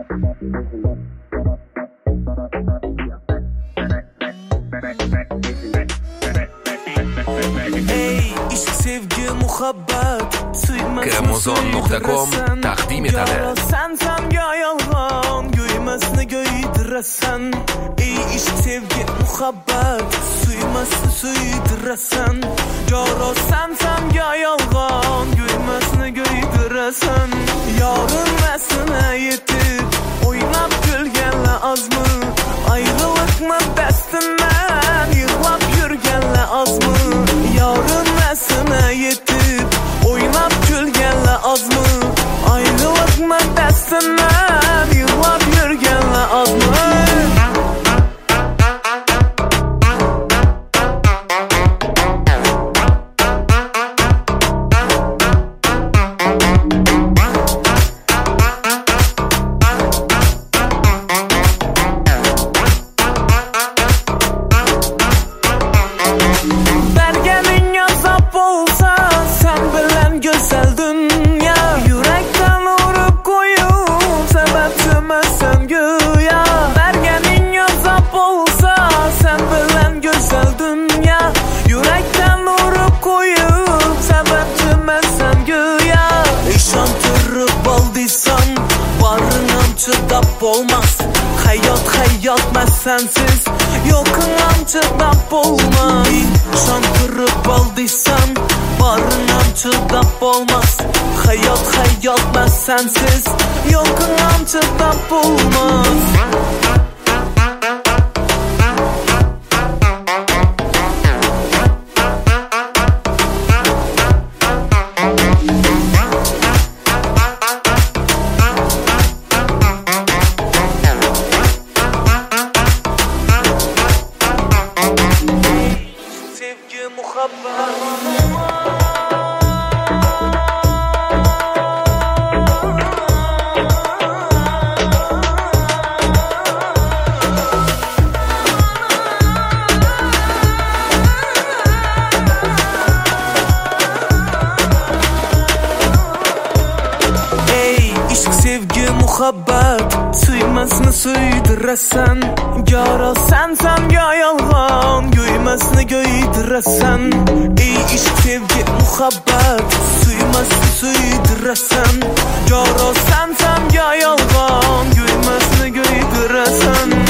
Ey ishq sevgi muhabbat Kremozon.com taqdim etadi. Sen yolg'on go'ymasni go'ydirasan. Ey ishq sevgi muhabbat suymasni suydirasan. Jaro sen yolg'on go'ymasni go'ydirasan. Yorilmasini yetib o'ynab kulganlar azmi, ayrılıkma dastimdan yig'lab yurganlar azmi. Yorilmasini yetib o'ynab kulganlar azmi, ayrılıkma dastimdan yig'lab yurganlar azmi. Çıdap olmaz hayat ben sensiz yokunam çıdap olmaz. Şan kırıp aldıysan barınam çıdap olmaz. Hayat ben sensiz yokunam çıdap olmaz. Sevgi muhabbat suymasni suydirasan. Jaro sen yolg'on go'ymasni go'ydirasan. Ey ishq sevgi muhabbat suymasni suydirasan. Jaro sen yolg'on go'ymasni go'ydirasan.